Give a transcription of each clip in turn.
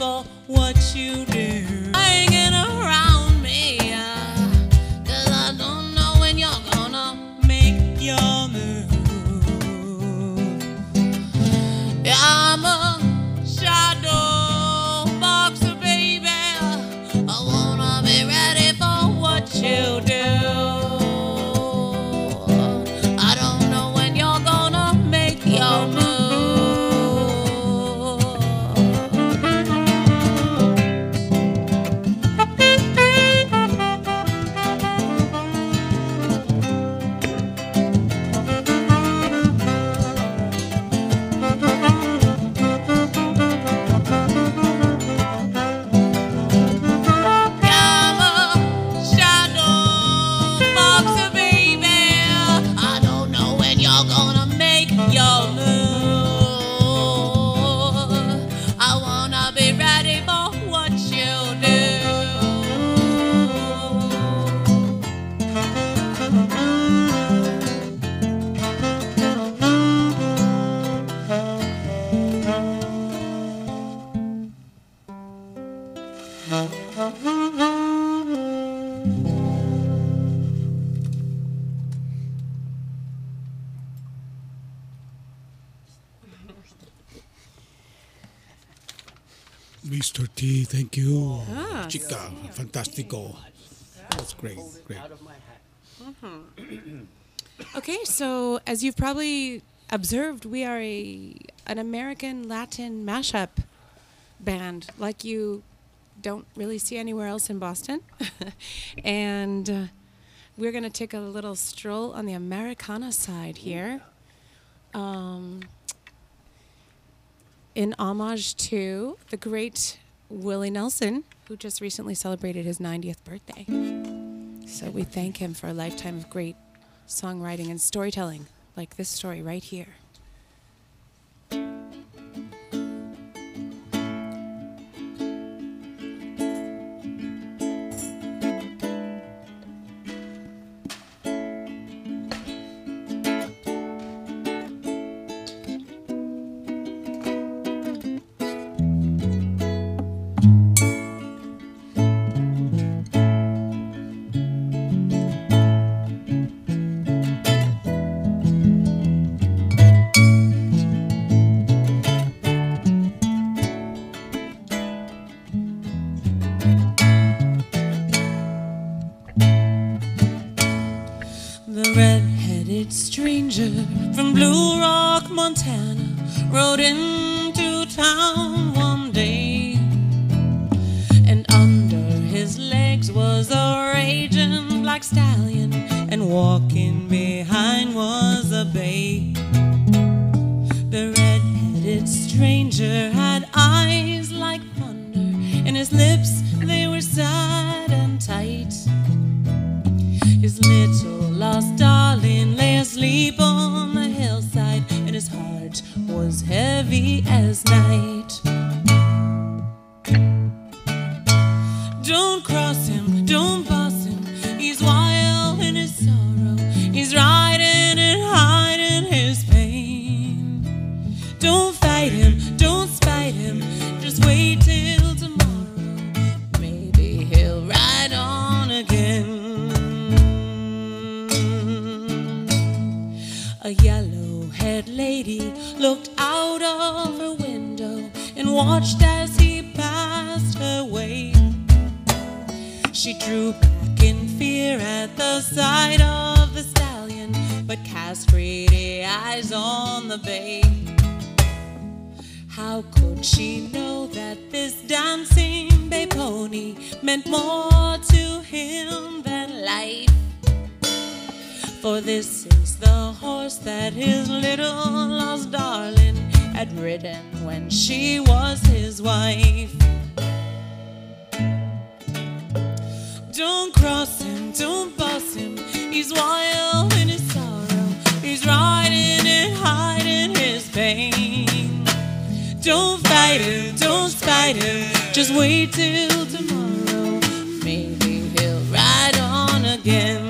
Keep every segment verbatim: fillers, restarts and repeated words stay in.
for what you do. Hanging around me, uh, cause I don't know when you're gonna make your move. Yeah, I'm a shadow boxer, baby. I wanna be ready for what you do. I don't know when you're gonna make your move. Mister T, thank you. Ah, Chica, fantastico. That's great, great. Mm-hmm. Okay, so as you've probably observed, we are a an American Latin mashup band, like you don't really see anywhere else in Boston. And uh, we're going to take a little stroll on the Americana side here. Um, in homage to the great Willie Nelson, who just recently celebrated his ninetieth birthday. So we thank him for a lifetime of great songwriting and storytelling, like this story right here. The red-headed stranger from Blue Rock, Montana, rode into town one day, and under his legs was a raging black stallion, and walking behind was a bay. The red-headed stranger had eyes like thunder, and his lips, they were sad and tight. His little lost darling lay asleep on the hillside, and his heart was heavy as night. Don't cross him, don't pass him, he's wild in his sorrow, he's riding and hiding his pain. Don't fight him, don't spite him, just wait till tomorrow, maybe he'll ride on again. A yellow-haired lady looked out of her window and watched as he passed her way. She drew back in fear at the sight of the stallion, but cast greedy eyes on the bay. How could she know that this dancing bay pony meant more to him than life? For this is the horse that his little lost darling had ridden when she was his wife. Don't cross him, don't pass him, he's wild in his sorrow, he's riding and hiding his pain. Don't fight him, don't spite him, just wait till tomorrow, maybe he'll ride on again.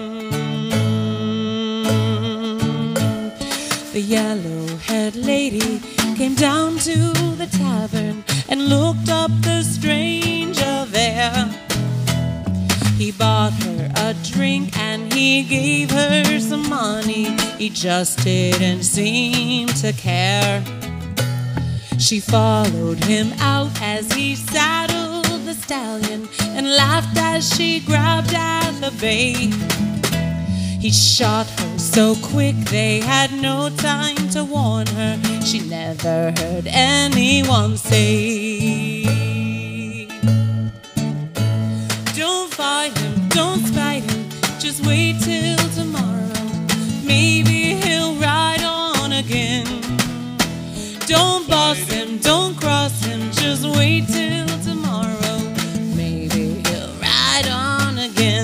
The yellow-haired lady came down to the tavern and and looked up the stranger there. He bought her a drink and he gave her some money. He just didn't seem to care. She followed him out as he saddled the stallion and laughed as she grabbed at the bay. He shot her so quick they had no time to warn her. She never heard anyone say, don't fight him, don't spite him, just wait till tomorrow. Maybe he'll ride on again. Don't boss him, don't cross him, just wait till tomorrow. Maybe he'll ride on again.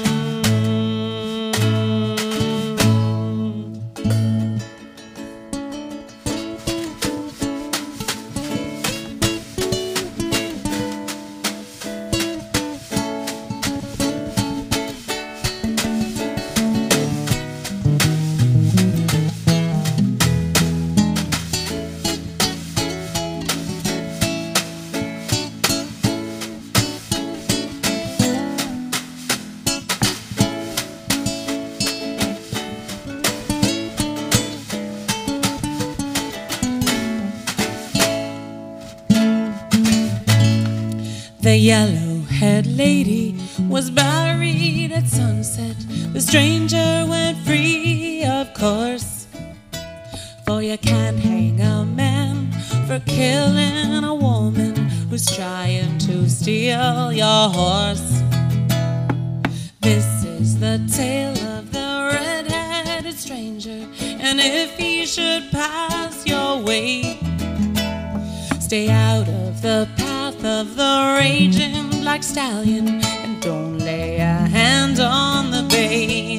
The yellow-haired lady was buried at sunset. The stranger went free, of course. For you can't hang a man for killing a woman who's trying to steal your horse. This is the tale of the red-headed stranger, and if he should pass your way, stay out of the path of the raging black stallion and don't lay a hand on the bay.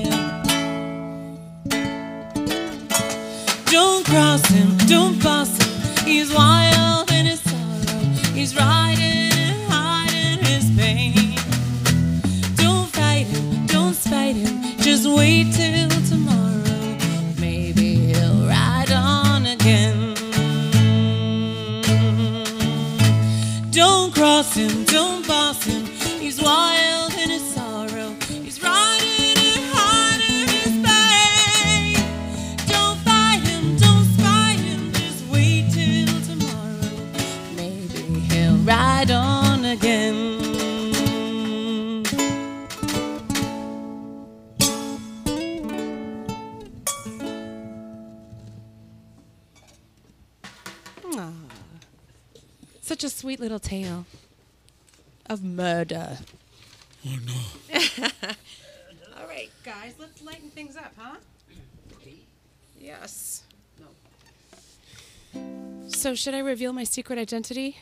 Don't cross him, don't boss him, he's wild in his sorrow, he's riding and hiding his pain. Don't fight him, don't spite him, just wait till tomorrow, maybe he'll ride on again. Don't cross him, don't boss him, he's wild in his sorrow, he's riding and hiding his pain. Don't fight him, don't spite him, just wait till tomorrow, maybe he'll ride on again. Aw. Such a sweet little tale of murder. Oh no. All right, guys, let's lighten things up, huh? Yes. So, should I reveal my secret identity?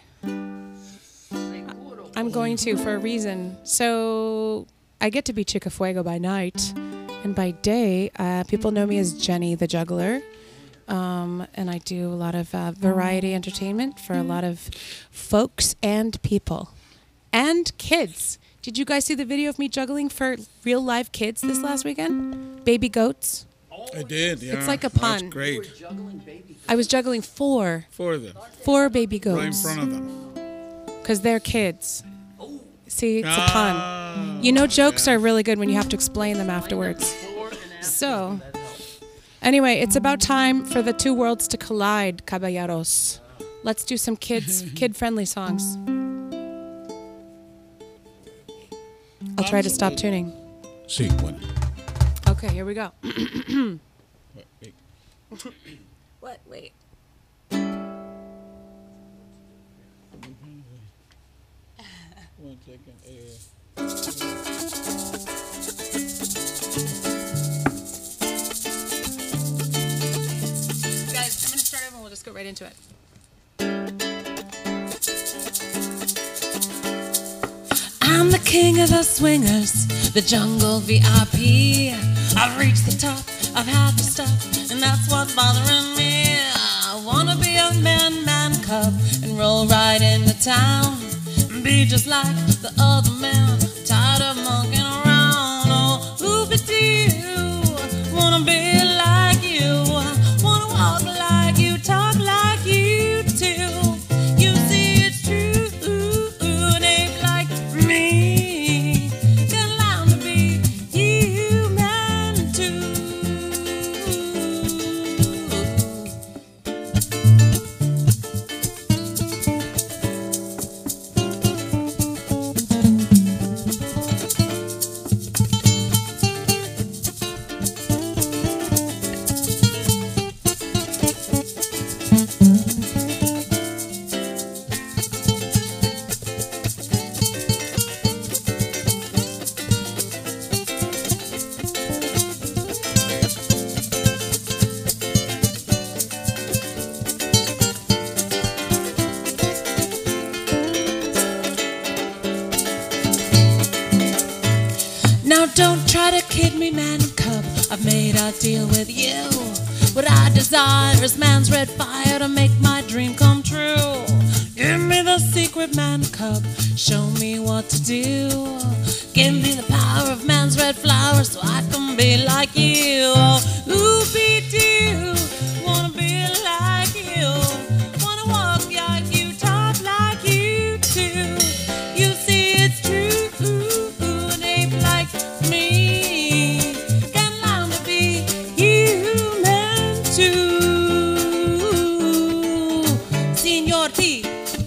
I'm going to, for a reason. So, I get to be Chica Fuego by night, and by day, uh, people know me as Jenny the Juggler. Um, and I do a lot of uh, variety entertainment for a lot of folks and people. And kids. Did you guys see the video of me juggling for real live kids this last weekend? Baby goats. I did, yeah. It's like a That's pun. great. I was juggling four. Four of them. Four baby Right in goats. front of them. Because they're kids. See, it's a pun. Ah, You know, jokes yeah. are really good when you have to explain them afterwards. So, anyway, it's about time for the two worlds to collide, caballeros. Let's do some kids, kid-friendly songs. I'll try to stop tuning. See, what? Okay, here we go. Wait, wait. What? Wait. One second. Guys, I'm going to start over and we'll just go right into it. I'm the king of the swingers, the jungle V I P. I've reached the top, I've had the stuff, and that's what's bothering me. I wanna be a man, man cub, and roll right into town. Be just like the other men, tired of monkeying around. Oh, oopity-doo, wanna be like you, wanna walk like you, talk like you too. You see, it's true. Now don't try to kid me, man cub. I've made a deal with you. What I desire is man's red fire to make my dream come true. Give me the secret, man cub. Show me what to do. Give me the power of man's red flower so I can be like you. Ooh, be do. Wanna be like you. Wanna walk like you, talk like you too. You see it's true, an ape like me can learn to be human too. Signor T.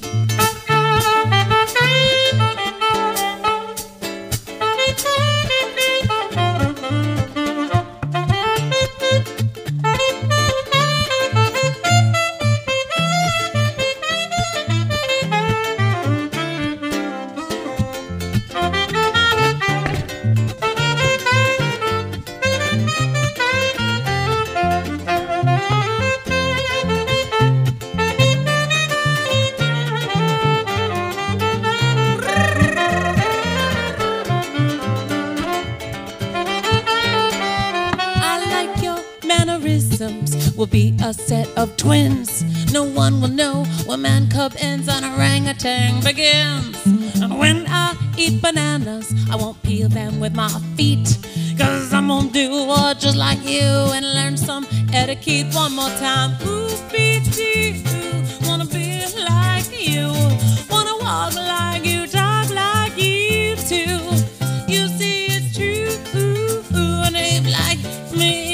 Will be a set of twins. No one will know where man cub ends and orangutan begins. And when I eat bananas, I won't peel them with my feet, 'cause I'm gonna do what just like you and learn some etiquette one more time. Ooh, be do, wanna be like you, wanna walk like you, talk like you too. You see it's true, an ape like me.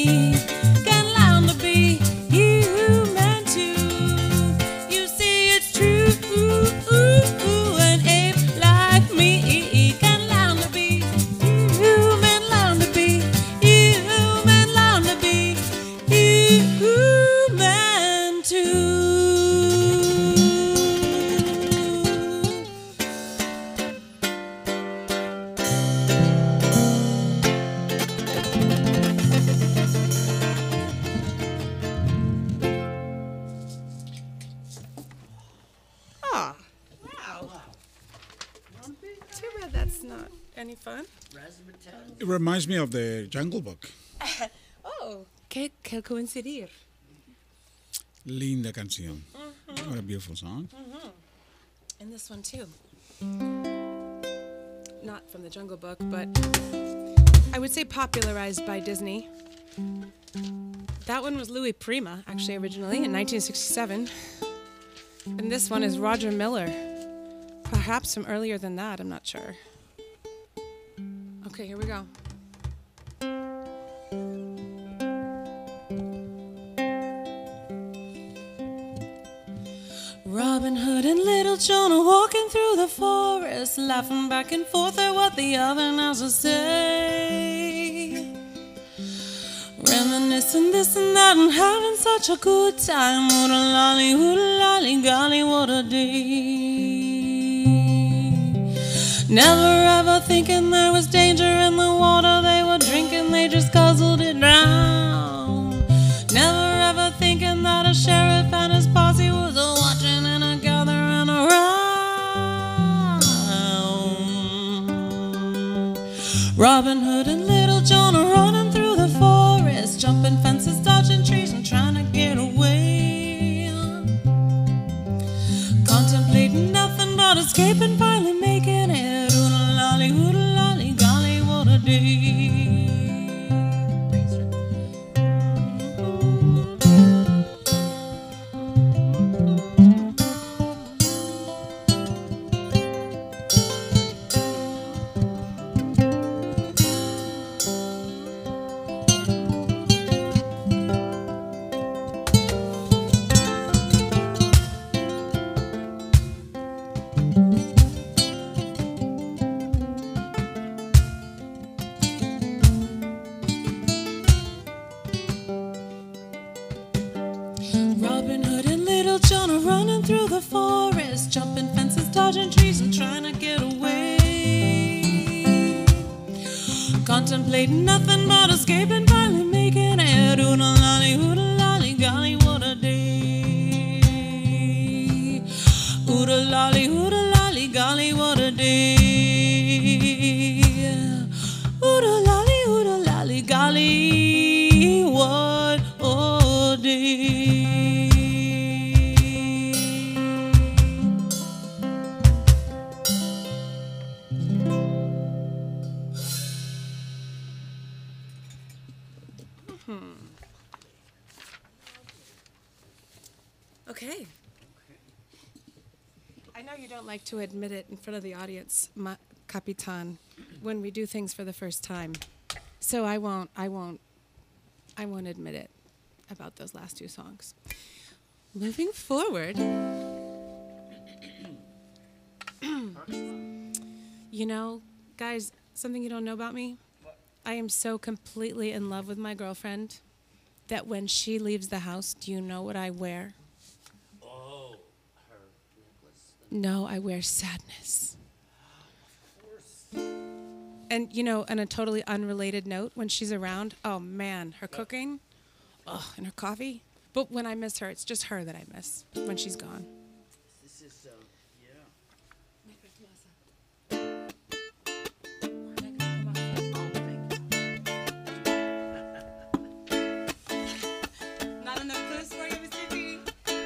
Any fun? It reminds me of the Jungle Book. Oh, que, que coincidir. Linda canción. Mm-hmm. What a beautiful song. Mm-hmm. And this one too. Not from the Jungle Book, but I would say popularized by Disney. That one was Louis Prima, actually, originally in nineteen sixty-seven. And this one is Roger Miller. Perhaps from earlier than that, I'm not sure. Okay, here we go. Robin Hood and Little John are walking through the forest, laughing back and forth at what the other houses say. Reminiscing this and that and having such a good time. Oodalolly, oodalolly, golly, what a day. Never ever thinking there was danger in the water they were drinking, they just guzzled it down. Never ever thinking that a sheriff and his posse was a watching and a gathering around. Robin Hood and Little John are running through the forest, jumping fences, dodging trees and trying to get away. Contemplating nothing but escaping, finally making it. Oodalolly, oodalolly, golly, what a day. Robin Hood and Little John are running through the forest, jumping fences, dodging trees and trying to get away. Contemplating nothing but escaping, finally making it. Oodalolly, oodalolly, golly, what a day. Oodalolly, oodalolly, golly, what a day. Okay. I know you don't like to admit it in front of the audience, Ma- Capitan, when we do things for the first time. So I won't, I won't, I won't admit it about those last two songs. Moving forward, you know, guys, something you don't know about me, I am so completely in love with my girlfriend that when she leaves the house, do you know what I wear? Oh, her necklace. No, I wear sadness. And, you know, on a totally unrelated note, when she's around, oh, man, her cooking, oh, and her coffee. But when I miss her, it's just her that I miss when she's gone. This is, uh, yeah. Not enough place for you, Mister D.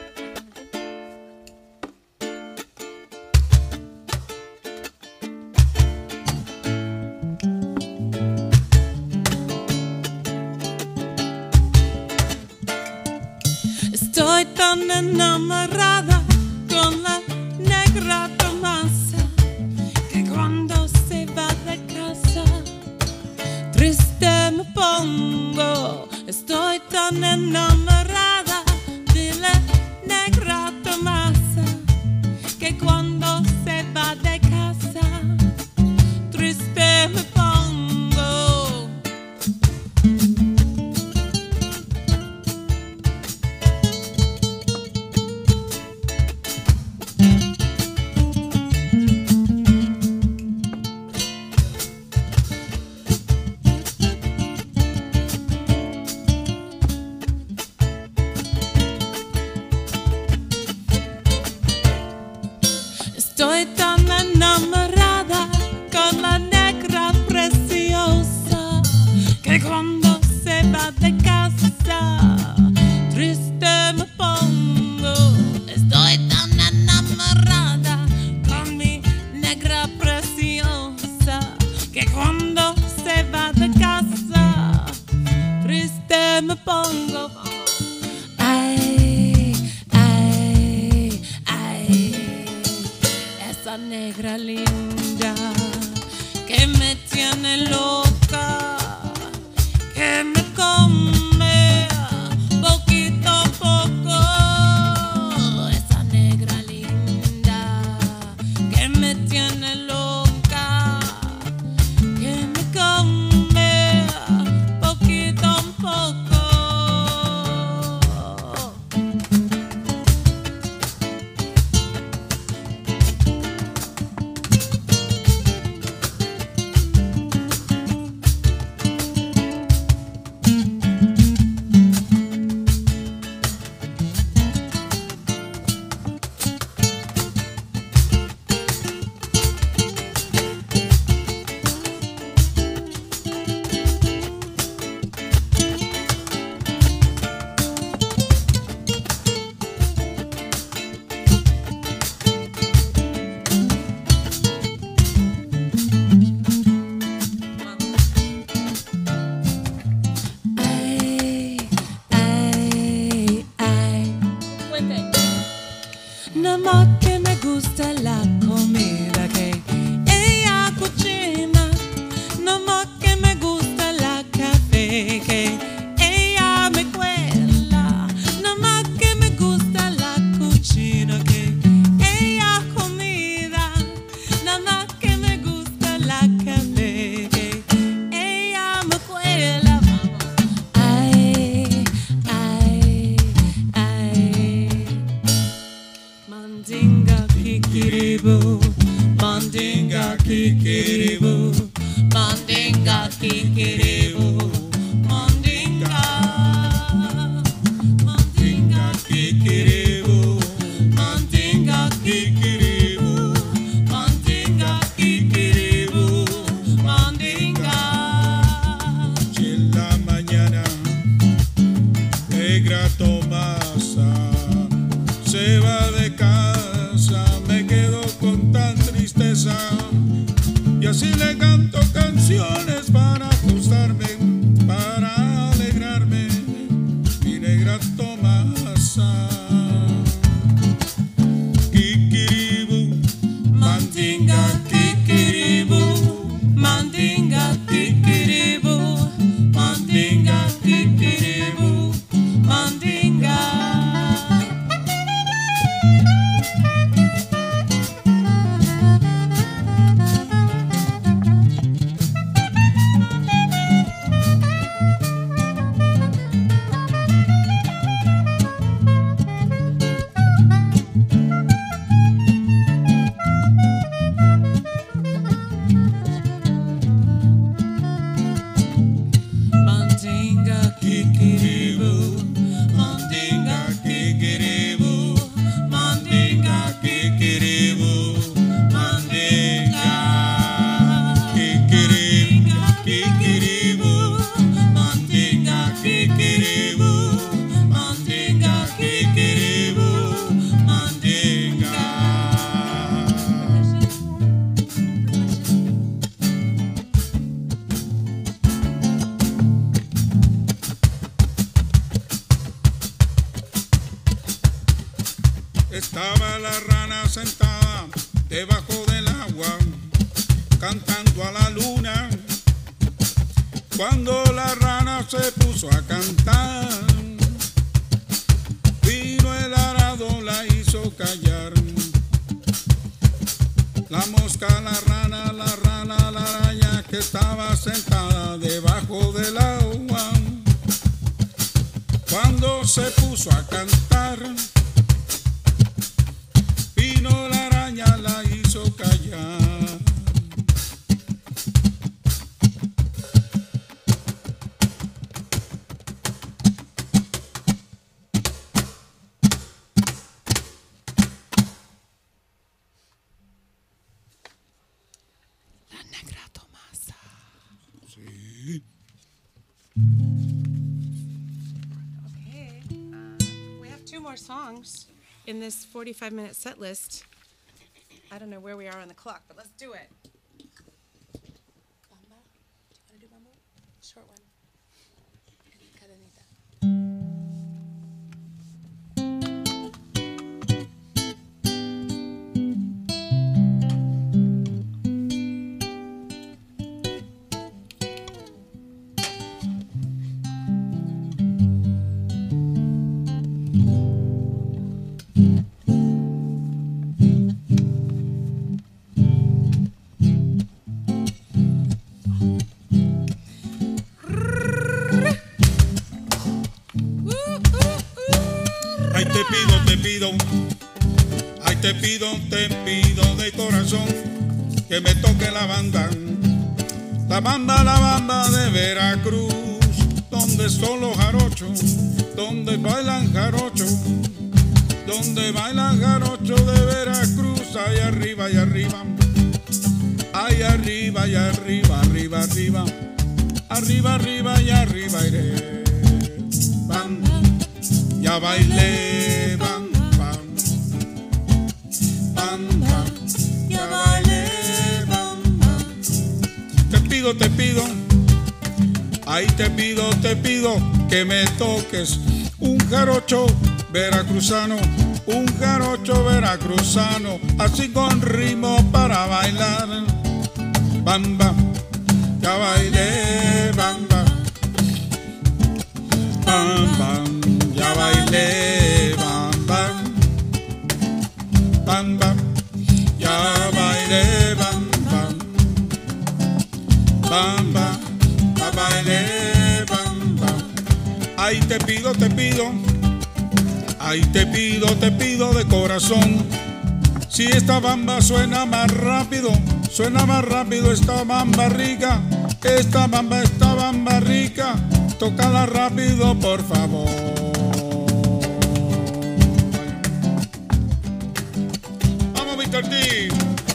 Estoy tan enamorada con la negra Tomasa que cuando se va de casa triste me pongo. Estoy tan enamorada de la negra Tomasa que cuando se va de casa triste me pongo. Estoy tan enamorada con la negra preciosa que cuando se va de casa triste me pongo. Estoy tan enamorada con mi negra preciosa que cuando se va de casa triste me pongo. Ay, ay, ay. Esa negra linda que me tiene loca, que me come poquito a poco. Esa negra linda que me tiene loca, que me come poquito a poco. Ay, ay, ay. Nada más que me gusta la comida que ella cocina. Nada más que me gusta la café que ella me cuela. Nada más que me gusta la cocina que ella comida. Nada más que me gusta la café que ella me cuela. Ay, ay, ay. Mandinga kikiribu, mandinga kikiribu, mandinga kikiribu, mandinga, mandinga kikiribu, mandinga kikiribu, mandinga kikiribu, mandinga. Si en la mañana negra Tomasa se va de casa, me quedo con tan tristeza y así le canto canciones para acostarme, para alegrarme, mi negra Tomasa. Mandinga kikiribu, mandinga kikiribu, mandinga kikiribu, mandinga. Estaba la rana sentada debajo del agua, cantando a la luna. Cuando la rana se puso a cantar, vino el arado, la hizo callar. La mosca, la rana, la rana, la araña que estaba sentada debajo del agua. Cuando se puso a cantar, vino la araña, la hizo callar. La negra Tomasa. Sí. Okay. Uh, we have two more songs in this forty-five minute set list. I don't know where we are on the clock, but let's do it. Bamba, do you want to do bamba? Short one. And cadenita. Ay, te pido, te pido, ay, te pido, te pido de corazón que me toque la banda, la banda, la banda de Veracruz, donde son los jarochos, donde bailan jarochos, donde bailan jarochos de Veracruz, ahí arriba, ahí arriba, ahí arriba, ahí arriba, arriba, arriba, arriba, arriba y arriba iré. Bam, ya bailé, bam, bam, bam, bam, ya bailé, bam, bam. Te pido, te pido, ay, te pido, te pido que me toques un jarocho veracruzano, un jarocho veracruzano, así con ritmo para bailar. Bam, bam, ya bailé, bam, bam, bam, bam, ya bailé, bam, bam, bam, bam, ya bailé, bam, bam, bam, bam, ya bailé, bam, bam. Ay, te pido, te pido, ay, te pido, te pido de corazón, si esta bamba suena más rápido, suena más rápido esta bamba rica, esta bamba, esta bamba rica, tócala rápido, por favor. Vamos, mister T.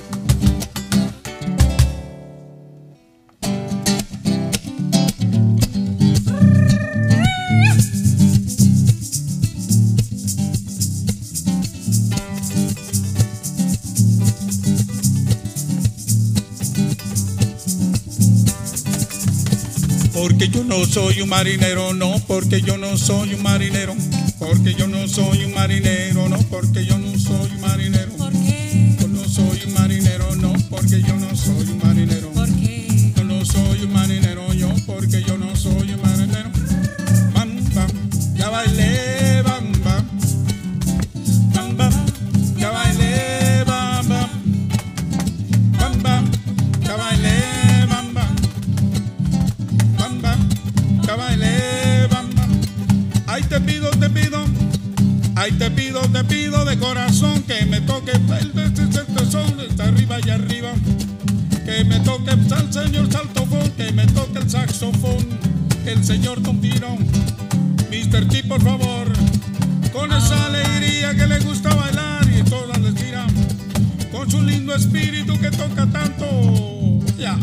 Porque yo no soy un marinero, no, porque yo no soy un marinero, porque yo no soy un marinero, no, porque yo no soy un marinero, ¿Por qué? yo no soy un marinero, porque yo no soy un marinero. ¿Por qué? Yo no soy un marinero, yo porque yo no soy un marinero. Bam, bam, ya bailé, bam, bam. Bam, bam, ya bailé, bam, bam. Bam, bam, ya bailé, bam, bam. Bam, bam, ya bailé, bam, bam. Ay, te pido, te pido. Ay, te pido, te pido de corazón que me toque el son está arriba y arriba. Que me toque el señor saltofón, que me toque el saxofón, el señor Tom Tiro. mister T, por favor, con esa alegría que le gusta bailar y todas les tiran, con su lindo espíritu que toca tanto. Ya.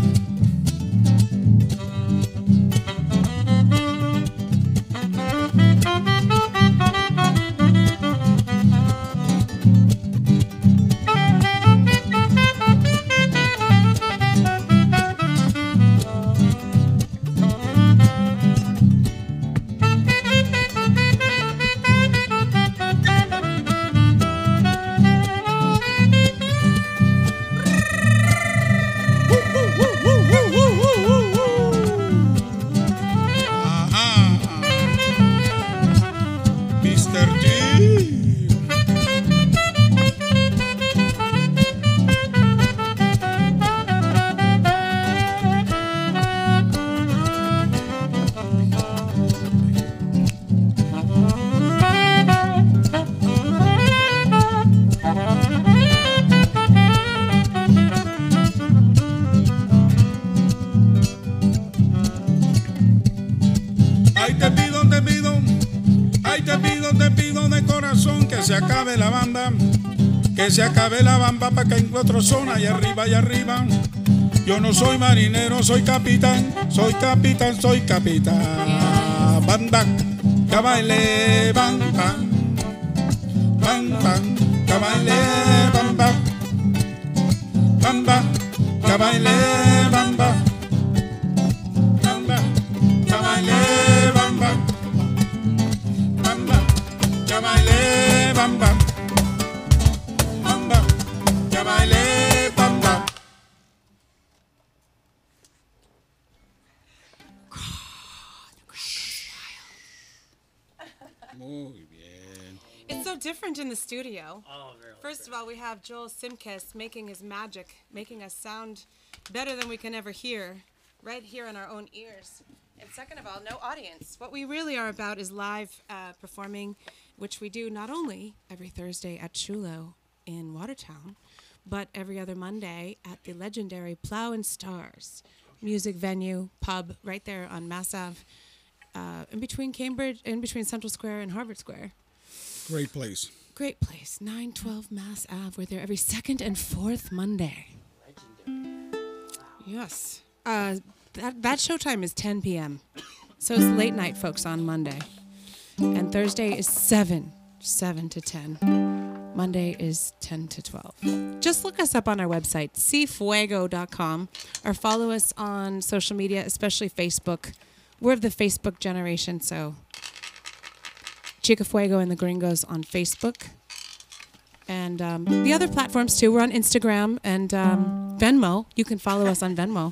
Se acabe la banda, que se acabe la bamba para que encuentro zona y arriba y arriba. Yo no soy marinero, soy capitán, soy capitán, soy capitán. Banda, ya bailé, banda, banda, ya bailé, bamba, bamba, ya bailé, bamba, bamba, ya bailé, bamba, bamba, ya bailé, bamba, bamba, ya bailé, bamba. Muy bien. It's so different in the studio. Oh, really? First of all, we have Joel Simkes making his magic, making us sound better than we can ever hear, right here in our own ears. And second of all, no audience. What we really are about is live uh, performing, which we do not only every Thursday at Chulo in Watertown, but every other Monday at the legendary Plow and Stars music venue, pub, right there on Mass Ave, uh, in between Cambridge, in between Central Square and Harvard Square. Great place. Great place, nine twelve Mass Ave. We're there every second and fourth Monday. Yes. Uh, that, that showtime is ten p.m. So it's late night, folks, on Monday. And Thursday is seven, seven to ten. Monday is ten to twelve. Just look us up on our website, c fuego dot com, or follow us on social media, especially Facebook. We're of the Facebook generation, so Chica Fuego and the Gringos on Facebook. And um, the other platforms, too. We're on Instagram and um, Venmo. You can follow us on Venmo.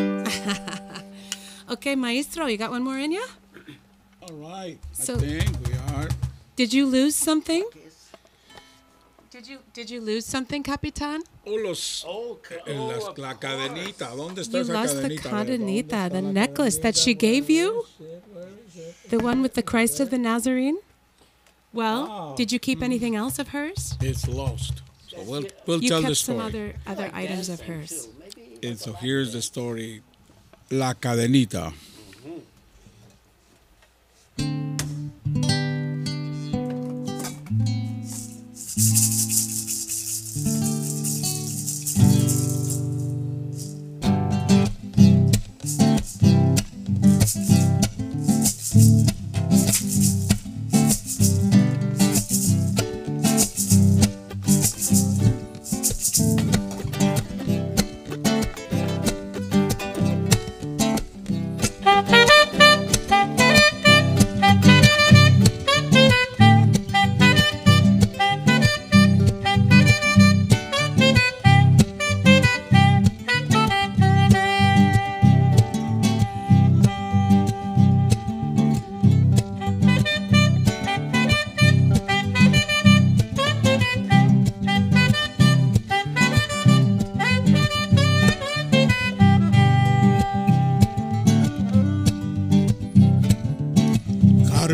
Okay, Maestro, you got one more in you? All right. So- I think we are. Did you lose something? Did you Did you lose something, Capitan? Oh, los, Oh, ca- eh, oh, las- of la course. cadenita. ¿Dónde está You esa lost the cadenita? A ver, ¿dónde cadenita, está the la necklace that cadenita? she gave you? The one with the Christ of the Nazarene? Well, Ah. did you keep anything else of hers? It's lost. So we'll, we'll You tell the kept some story. other, other Like items of dancing, hers. too. Maybe And so here's the story. La cadenita.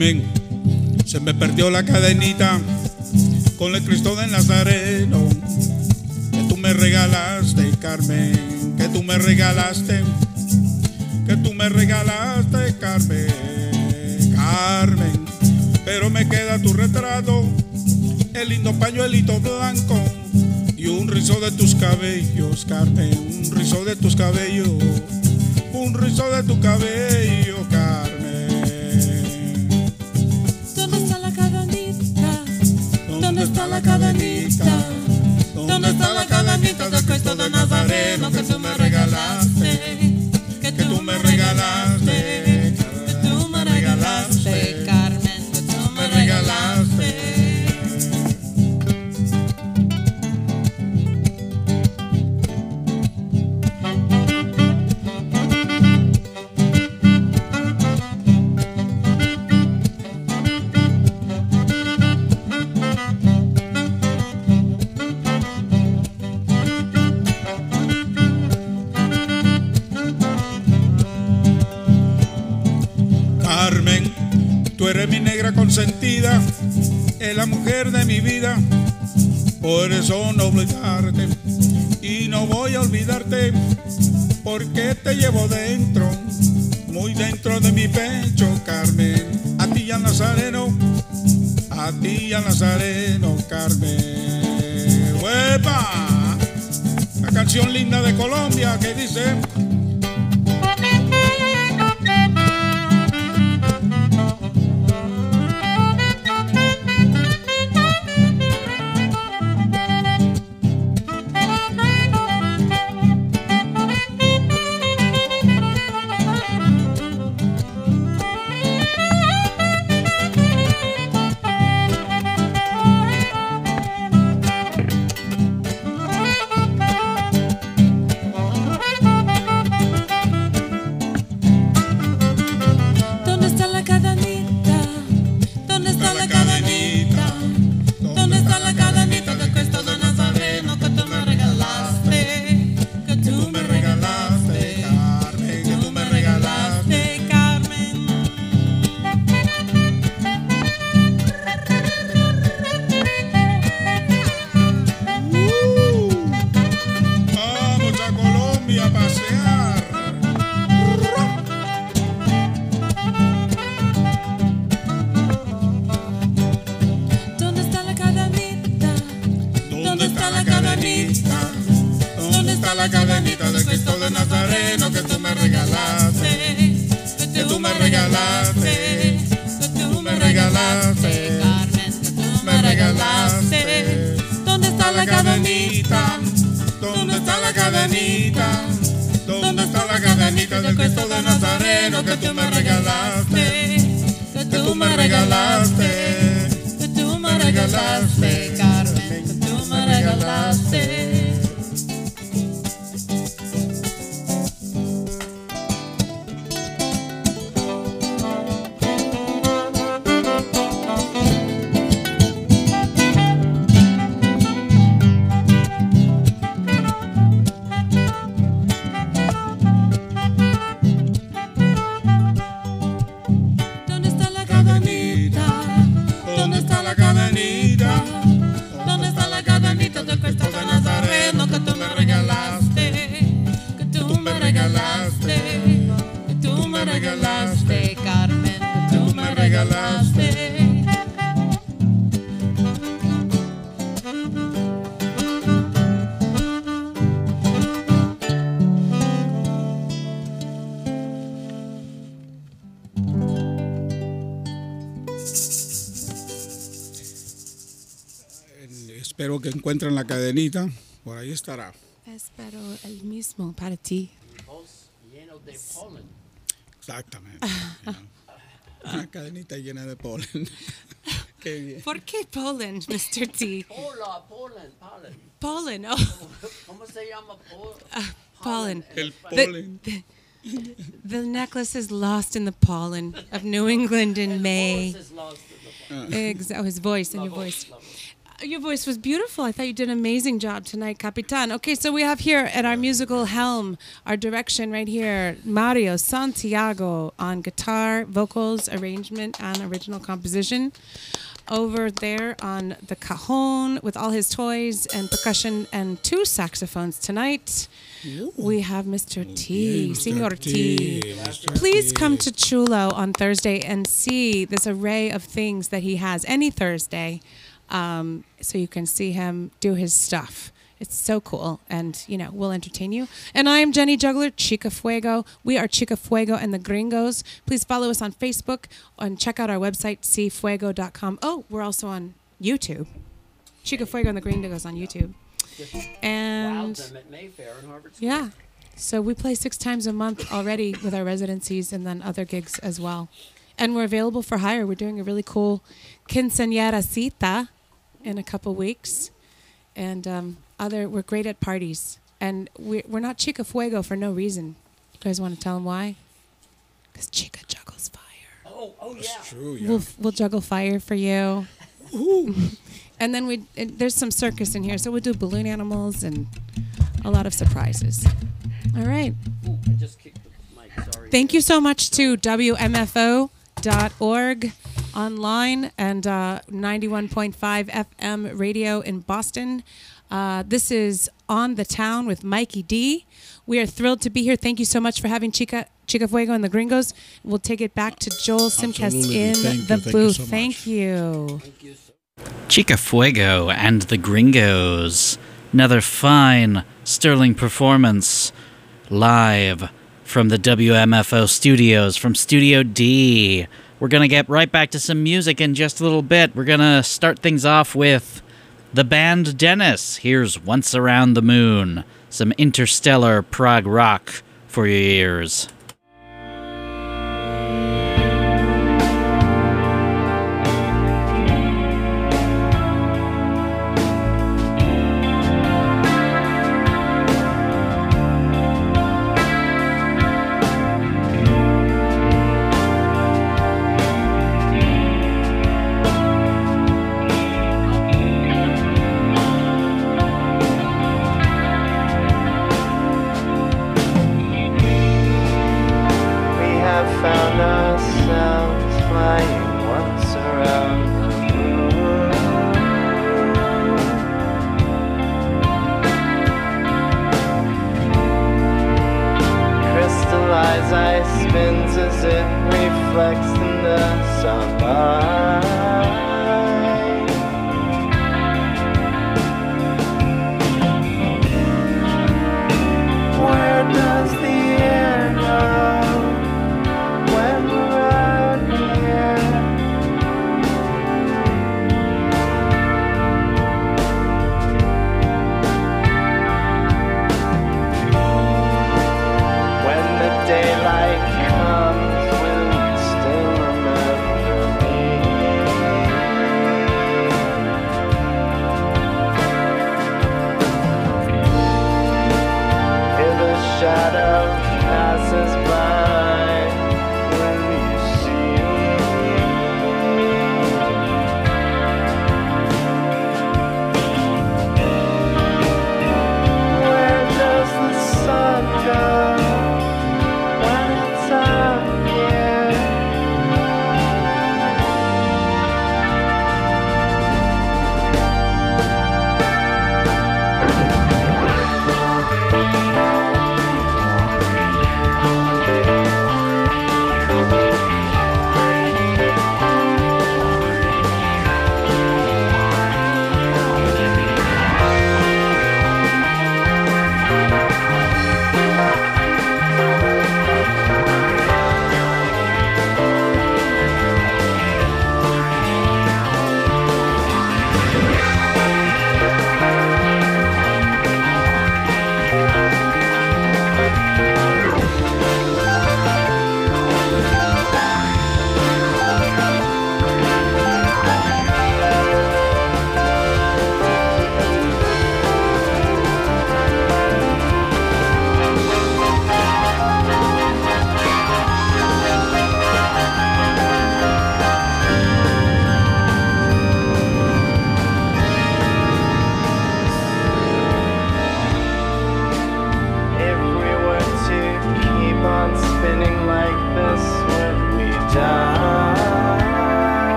Carmen, se me perdió la cadenita con el Cristo del Nazareno que tú me regalaste, Carmen, que tú me regalaste, que tú me regalaste, Carmen, Carmen. Pero me queda tu retrato, el lindo pañuelito blanco y un rizo de tus cabellos, Carmen, un rizo de tus cabellos, un rizo de tu cabello, Carmen. ¿Dónde está la cadenita? ¿Dónde está la cadenita? ¿Dónde está la cadenita del Cristo de Nazareno que tú me regalaste? Que Que tú me regalaste, que tú me regalaste, Carmen, que tú me me regalaste. Carmen, tú eres mi negra consentida, es la mujer de mi vida, por eso no olvidarte y no voy a olvidarte, porque te llevo dentro, muy dentro de mi pecho, Carmen. A ti y al Nazareno, a ti y al Nazareno, Carmen. ¡Huepa! La canción linda de Colombia que dice... ¿Dónde está la cadenita? ¿Dónde está la cadenita? ¿Dónde está la cadenita del Cristo de Nazareno que tú me regalaste? Que tú me regalaste, Carmen, que tú me regalaste. Carmen. Vamos a Colombia a pasear. ¿Dónde está la cadenita? ¿Dónde está la cadenita? ¿Dónde está la cadenita del Cristo de Nazareno que tú me regalaste? Que tú me regalaste, que tú me regalaste, Carmen, que tú me regalaste. ¿Dónde está la cadenita? ¿Dónde está la cadenita? ¿Dónde está la cadenita del Cristo de Nazareno que tú me regalaste? Que Que tú me regalaste, que tú me regalaste, Carmen, que tú me regalaste. ¿Dónde está la cadenita? ¿Dónde está la cadenita? ¿Dónde está la cadenita del Cristo de Nazareno que tú me regalaste? Que tú me regalaste, que tú me regalaste, Carmen, que tú me regalaste. Espero que encuentren la cadenita, por ahí estará. Espero el mismo para ti. Voz lleno de polen. Exactamente. Una cadenita llena de polen. Qué bien. ¿Por qué Poland, mister T? Pola, polen, polen. Poland, oh, ¿Cómo se llama? Pol pollen. El The, polen. the, the necklace is lost in the pollen of New England in May. Voice is lost in the Ex- oh, his voice and La your voz, voice. la voz. Your voice was beautiful. I thought you did an amazing job tonight, Capitan. Okay, so we have here at our musical helm, our direction right here, Mario Santiago on guitar, vocals, arrangement, and original composition. Over there on the cajon with all his toys and percussion and two saxophones tonight. Ooh. We have Mister T, Yeah, Senor Mister T. T, Mister Please T. come to Chulo on Thursday and see this array of things that he has any Thursday. Um, so you can see him do his stuff. It's so cool, and, you know, we'll entertain you. And I am Jenny Juggler, Chica Fuego. We are Chica Fuego and the Gringos. Please follow us on Facebook and check out our website, c fuego dot com. Oh, we're also on YouTube. Chica Fuego and the Gringos on YouTube. And Wowed them at Mayfair and Harvard School. yeah, so we play six times a month already with our residencies and then other gigs as well. And we're available for hire. We're doing a really cool quinceañera cita in a couple weeks, and um, other we're great at parties, and we're, we're not Chica Fuego for no reason. You guys want to tell them why? Because Chica juggles fire. Oh, oh yeah. That's true, yeah. We'll we'll juggle fire for you. And then we and there's some circus in here, so we'll do balloon animals and a lot of surprises. All right. Ooh, I just kicked the mic. Sorry. Thank you so much to W M F O dot org online and uh, ninety-one point five F M radio in Boston. Uh, this is On the Town with Mikey D. We are thrilled to be here. Thank you so much for having Chica Chica Fuego and the Gringos. We'll take it back to Joel Simcast Absolutely. in Thank the you. Thank you booth. so much. Thank you. Thank you so Chica Fuego and the Gringos. Another fine Sterling performance live from the W M F O studios, from Studio D. We're going to get right back to some music in just a little bit. We're going to start things off with the band Dennis. Here's Once Around the Moon, some interstellar prog rock for your ears.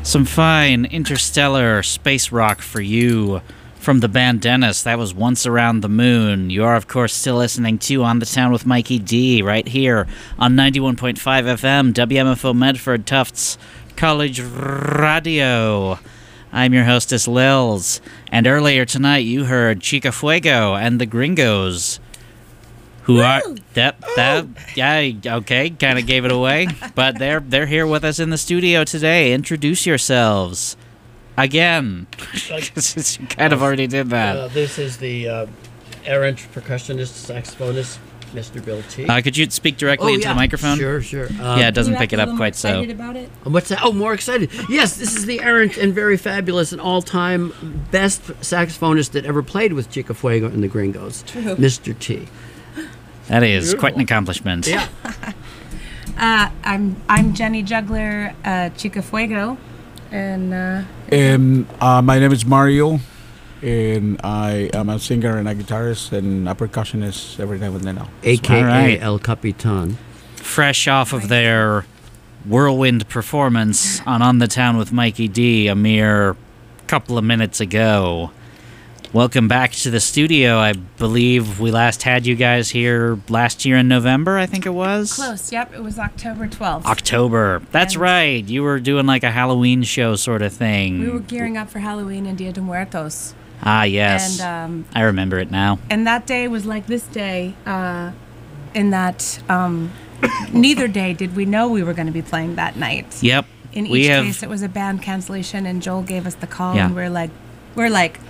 Some fine interstellar space rock for you from the band Dennis. That was Once Around the Moon. You are, of course, still listening to On the Town with Mikey D right here on ninety-one point five F M, W M F O Medford Tufts College Radio. I'm your hostess, Lils. And earlier tonight, you heard Chica Fuego and the Gringos, who Woo! are that that yeah okay kind of gave it away, but they're they're here with us in the studio today. Introduce yourselves again. You kind of already did that. Uh, this is the uh, errant percussionist, saxophonist, Mister Bill T. Uh, could you speak directly oh, into yeah. the microphone? Sure, sure. Um, yeah, it doesn't pick it up quite so. About it? What's that? Oh, more excited. Yes, this is the errant and very fabulous and all-time best saxophonist that ever played with Chica Fuego and the Gringos, True. Mister T. That is Beautiful. quite an accomplishment. Yeah. Uh, I'm I'm Jenny Juggler, uh, Chica Fuego, and uh, And uh, my name is Mario, and I am a singer and a guitarist and a percussionist every now and then now. A K A All right. El Capitan. Fresh off of their whirlwind performance on On the Town with Mikey D a mere couple of minutes ago. Welcome back to the studio. I believe we last had you guys here last year in November, I think it was? close. Yep, it was October twelfth. October. That's And- right. You were doing like a Halloween show sort of thing. We were gearing up for Halloween and Dia de Muertos, ah, yes. and um, I remember it now. and that day was like this day, uh, in that um, neither day did we know we were going to be playing that night. Yep. In each we have case, it was a band cancellation, and Joel gave us the call, Yeah. and we're like, we're like,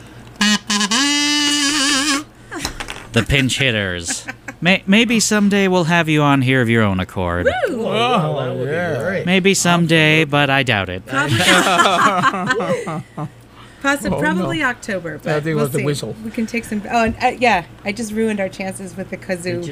the pinch hitters. May- maybe someday we'll have you on here of your own accord. Woo! Oh, yeah. Maybe someday, but I doubt it. Possibly, Oh, probably no. October, but I think it we'll was the see. whistle. We can take some. Oh, and, uh, yeah, I just ruined our chances with the kazoo.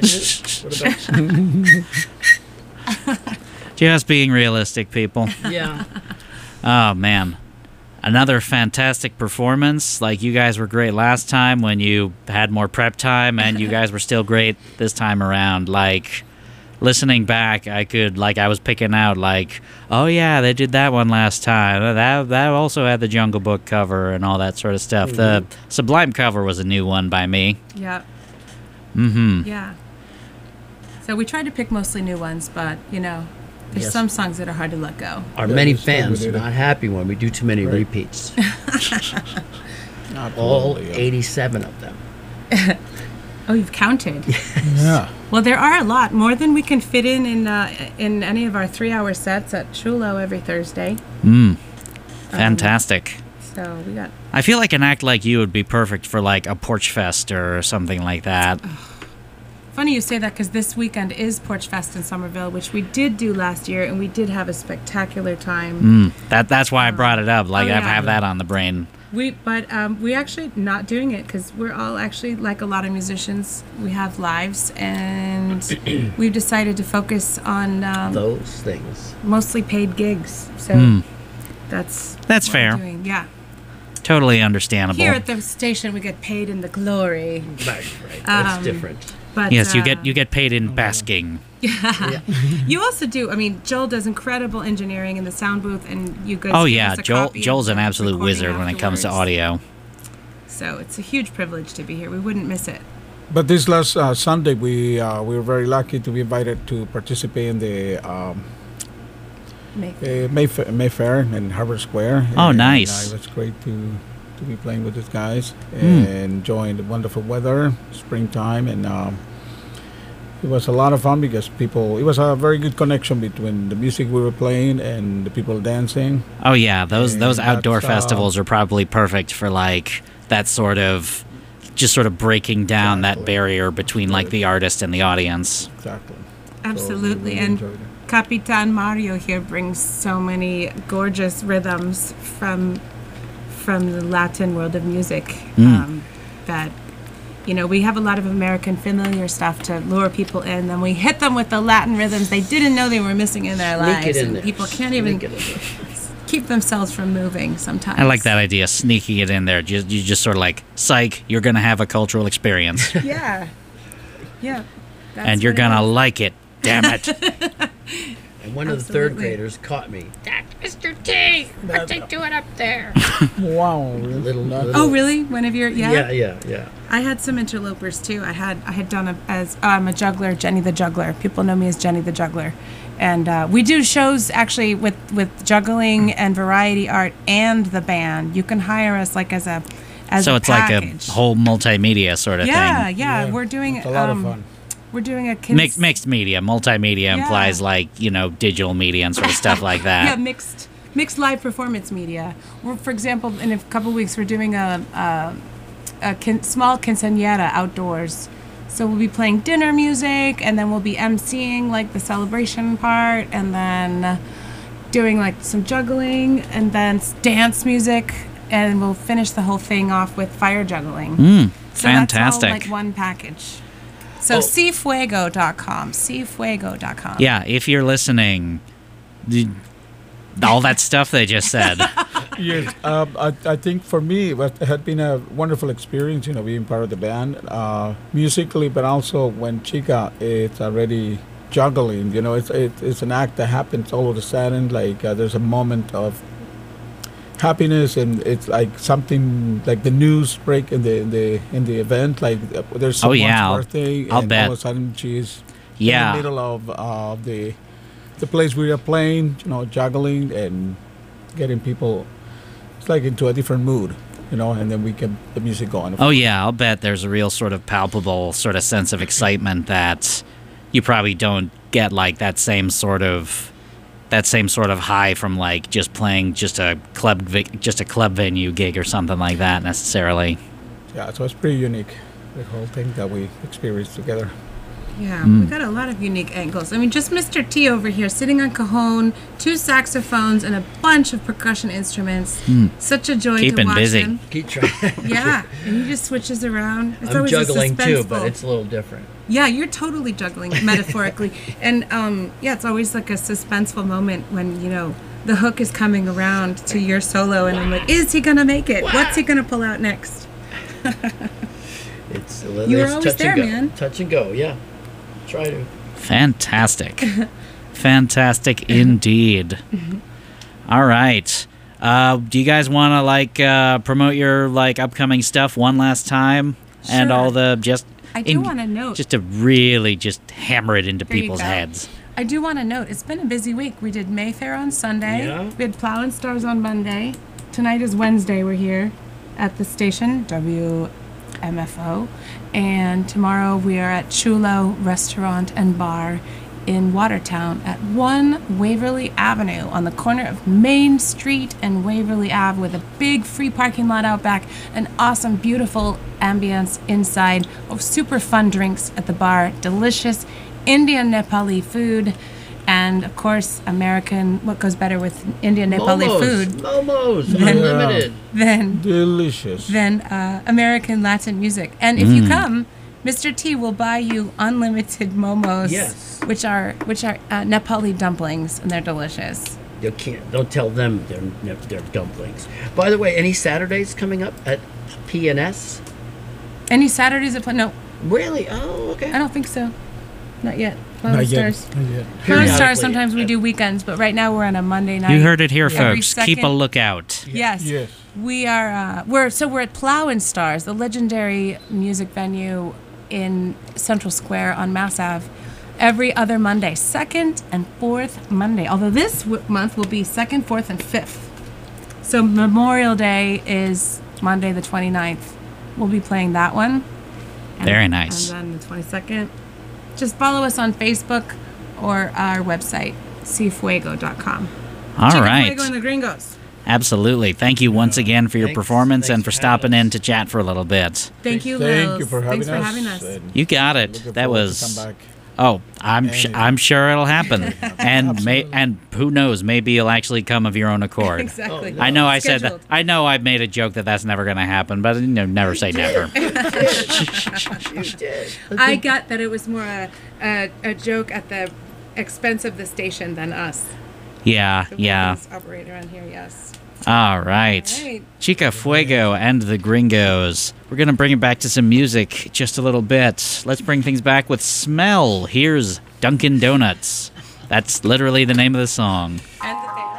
Just being realistic, people. Yeah. Oh, man. Another fantastic performance. Like, you guys were great last time when you had more prep time, and you guys were still great this time around. Like, listening back, I could, like, I was picking out, like, oh, yeah, they did that one last time. That that also had the Jungle Book cover and all that sort of stuff. The Sublime cover was a new one by me. Yeah, Mm-hmm. yeah. So we tried to pick mostly new ones, but you know, there's Yes. some songs that are hard to let go. Our Yeah, many that's what we fans did. not happy when we do too many Right. repeats. All Absolutely, yeah. eighty-seven of them. Oh, you've counted. Yeah. Well, there are a lot, more than we can fit in in uh, in any of our three-hour sets at Chulo every Thursday. Mm. Fantastic. So we got. I feel like an act like you would be perfect for, like, a Porch Fest or something like that. Funny you say that because this weekend is Porch Fest in Somerville, which we did do last year, and we did have a spectacular time. Mm. That That's why I brought it up. Like, Oh, I yeah. have that on the brain. We, but um, we actually not doing it because we're all actually like a lot of musicians. We have lives, and we've decided to focus on um, Those things. mostly paid gigs. So Hmm. that's That's what we're fair. doing. Yeah, Totally understandable. here at the station we get paid in the glory. Right, right. That's Um, different. But Yes, you uh, get you get paid in basking. You also do. I mean, Joel does incredible engineering in the sound booth, and you guys. Oh give yeah, us a Joel copy of Joel's an the absolute recording wizard when it comes to afterwards. audio. So it's a huge privilege to be here. We wouldn't miss it. But this last uh, Sunday, we uh, we were very lucky to be invited to participate in the um, Make uh, Mayfair, Mayfair in Harvard Square. Oh, And, nice. Uh, it was great to to be playing with these guys Mm. and enjoying the wonderful weather, springtime, and um, it was a lot of fun because people. It was a very good connection between the music we were playing and the people dancing. Oh yeah, those And those outdoor that's, uh, festivals are probably perfect for like that sort of just sort of breaking down that Exactly. barrier between like the artist and the audience. Exactly. Absolutely, So we really and enjoyed it. Capitan Mario here brings so many gorgeous rhythms from from the Latin world of music Mm. um, that you know we have a lot of American familiar stuff to lure people in. Then we hit them with the Latin rhythms they didn't know they were missing in their Sneak lives, it in and there. people can't Sneak even it in there. keep themselves from moving sometimes. I like that idea, sneaking it in there. You, you just sort of like, psych, you're gonna have a cultural experience, Yeah, yeah. That's and you're what it gonna is. like it. Damn it! And one of the third Absolutely. graders caught me. Mister T, what's he doing up there? Wow. A little, little Oh, really? One of your yeah? Yeah, yeah, yeah. I had some interlopers too. I had I had done a, as oh, I'm a juggler, Jenny the Juggler. People know me as Jenny the Juggler, and uh, we do shows actually with with juggling and variety art and the band. You can hire us like as a as So a it's package. like a whole multimedia sort of yeah, thing. yeah, Yeah, We're doing it's a lot um, of fun. We're doing a cons- Mixed, mixed media, multimedia Yeah. implies like, you know, digital media and sort of stuff like that. yeah mixed mixed live performance media. We're, for example, in a couple weeks we're doing a a, a kin- small quinceañera outdoors. So we'll be playing dinner music, and then we'll be emceeing like the celebration part, and then doing like some juggling, and then s- dance music, and we'll finish the whole thing off with fire juggling. Mm, So fantastic. that's all like one package. So Oh. c fuego dot com, c fuego dot com. Yeah, if you're listening, the- all that stuff they just said. Yes, um, I, I think for me it was- it had been a wonderful experience, you know, being part of the band, uh, musically, but also when Chica is already juggling, you know, it's it, it's an act that happens all of a sudden, like uh, there's a moment of happiness, and it's like something like the news break in the in the in the event, like uh, there's Oh, someone's yeah, I'll- birthday, I'll and bet. all of a sudden she's Yeah. in the middle of uh, the the place we are playing, you know, juggling and getting people. It's like into a different mood, you know, and then we get the music going. Oh yeah, I'll bet there's a real sort of palpable sort of sense of excitement that you probably don't get like that same sort of that same sort of high from like just playing just a club vi- just a club venue gig or something like that necessarily. Yeah, so it's pretty unique, the whole thing that we experienced together. Yeah, Mm. we got a lot of unique angles. I mean, just Mister T over here sitting on cajon, two saxophones, and a bunch of percussion instruments. Such a joy to Keeping watch busy. him. Keep trying. Yeah, and he just switches around. It's I'm always juggling a too, but suspenseful- it's a little different. Yeah, you're totally juggling metaphorically, and um, yeah, it's always like a suspenseful moment when you know the hook is coming around to your solo, and I'm like, is he gonna make it? What's he gonna pull out next? It's a little You were it's always touch and there, go. man. Touch and go, yeah. Try to. Fantastic. Fantastic indeed. All right. Uh, do you guys want to like uh, promote your like upcoming stuff one last time and Sure. all the just I do want to note. just to really just hammer it into There you people's go. heads. I do want to note, it's been a busy week. We did Mayfair on Sunday. Yeah. We had Plow and Stars on Monday. Tonight is Wednesday. We're here at the station, W M F O. And tomorrow we are at Chulo Restaurant and Bar in Watertown at one Waverly Avenue on the corner of Main Street and Waverly Ave with a big free parking lot out back, an awesome, beautiful ambience inside, of super fun drinks at the bar, delicious Indian Nepali food, and of course American. What goes better with Indian Nepali Momos, food Momos, Yeah. unlimited. than Delicious. than uh, American Latin music? And if you come, Mister T will buy you unlimited momos, Yes. which are which are uh, Nepali dumplings, and they're delicious. You can't. Don't tell them they're they're dumplings. By the way, any Saturdays coming up at P N S? Any Saturdays at Pl- no, Really? Oh, okay. I don't think so. Not yet. Plow Not and yet. Stars. Not yet. Plow and Periodically. Stars. Sometimes we do weekends, but right now we're on a Monday night. You heard it here, Every folks. Keep a second- lookout. Yes. Yes. We are. Uh, we're so we're at Plow and Stars, the legendary music venue in Central Square on Mass Ave, every other Monday, second and fourth Monday. Although this w- month will be second, fourth, and fifth. So Memorial Day is Monday the twenty-ninth. We'll be playing that one. And- Very nice. And then the twenty-second. Just follow us on Facebook or our website, c fuego dot com. All Chica right. Fuego and the Gringos. Absolutely. Thank you once again for your Thanks- performance thanks and for for having stopping in us. to chat for a little bit. Thank you, Thank Lils. you for having Thanks us. for having us. and You got looking it. That forward to was come back. Oh, I'm sh- Anytime. I'm sure it'll happen. and may and who knows, maybe you'll actually come of your own accord. Exactly. Oh, I know I said that. Scheduled. I know I made a joke that that's never going to happen, but you know, never say never. You did. I got that it was more a, a, a joke at the expense of the station than us. Yeah, The yeah. weapons operator on here, yes. All right. All right. Chica Fuego and the Gringos. We're going to bring it back to some music just a little bit. Let's bring things back with smell. Here's Dunkin' Donuts. That's literally the name of the song. And the band.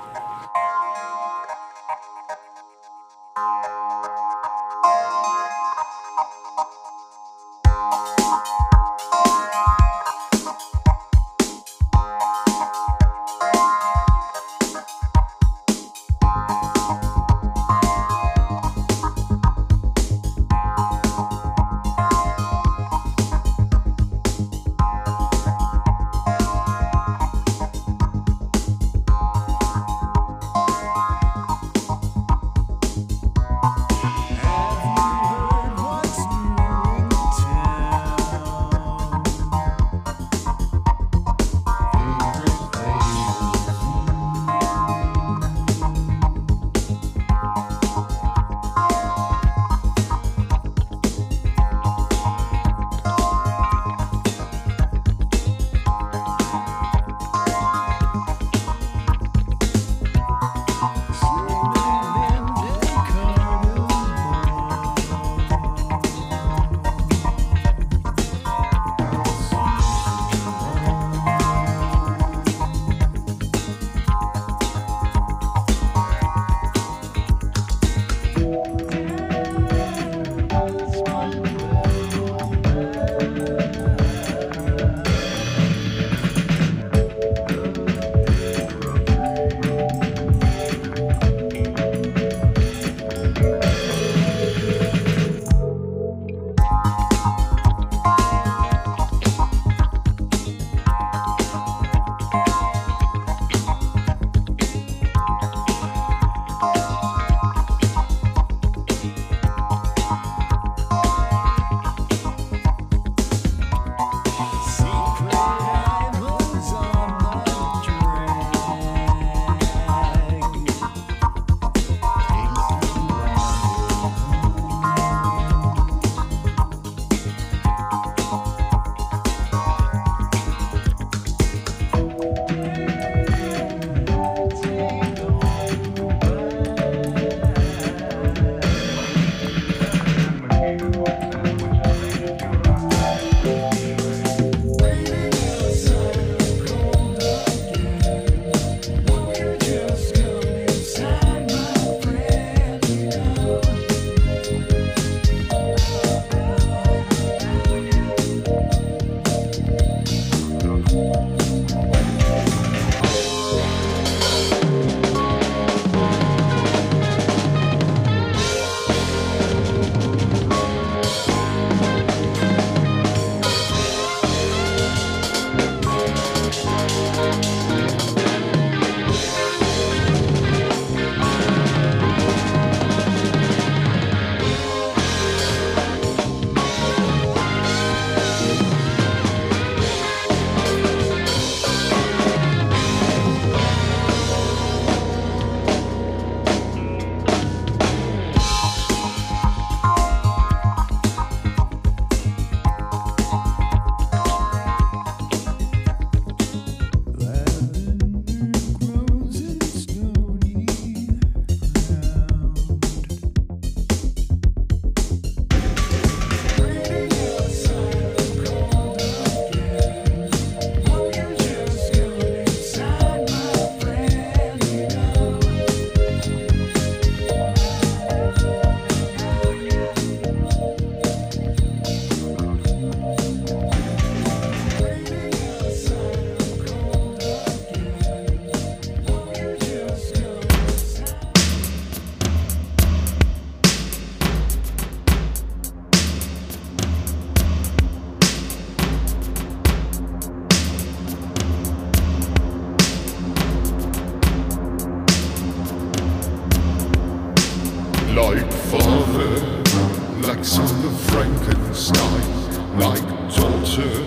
like father, like son of Frankenstein, like daughter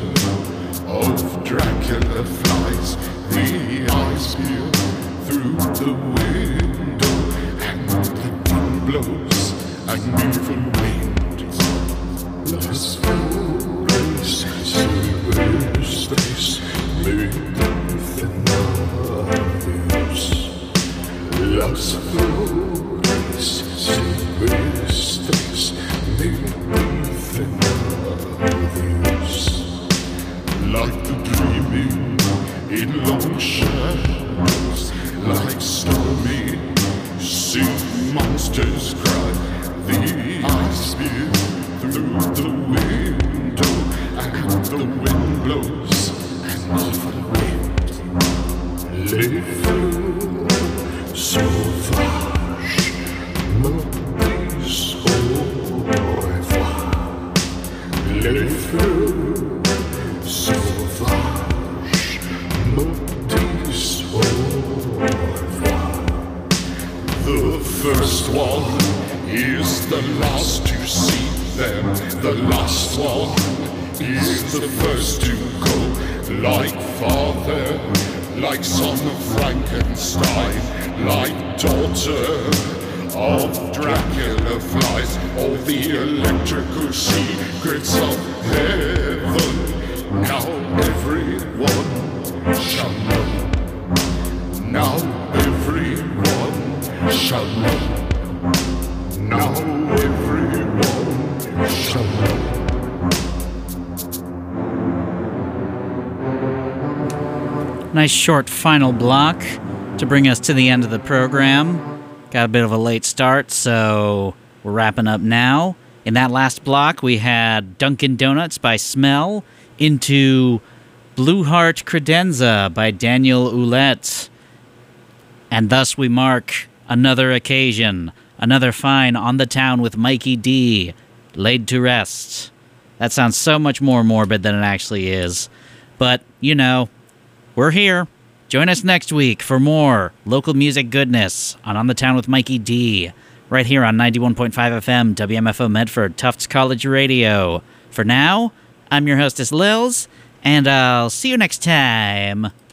of Dracula flies. The eyes peer through the window, and the wind blows an evil wind. Lustful race, silver space, beneath the novice. Lustful race, silver space, beneath the novice. Like the dreaming in here through the window, and the wind blows, and the wind les-feux sauvages me disent au revoir. Les feux sauvages me disent au revoir. The first one is the last to see them. The last one is the first to go. Like father, like son of Frankenstein, like daughter of Dracula flies. All the electrical secrets of heaven. Now everyone shall know. Now everyone shall know. Now everyone shall know. Nice short final block to bring us to the end of the program. Got a bit of a late start, so we're wrapping up now. In that last block, we had Dunkin' Donuts by Smell into Blue Heart Credenza by Daniel Ouellette. And thus we mark another occasion, another fine On the Town with Mikey D, laid to rest. That sounds so much more morbid than it actually is. But, you know, we're here. Join us next week for more local music goodness on On the Town with Mikey D, right here on ninety-one point five F M, W M F O Medford, Tufts College Radio. For now, I'm your hostess, Lils, and I'll see you next time.